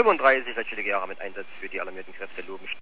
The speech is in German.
35 sechsstellige Jahre mit Einsatz für die alarmierten Kräfte loben.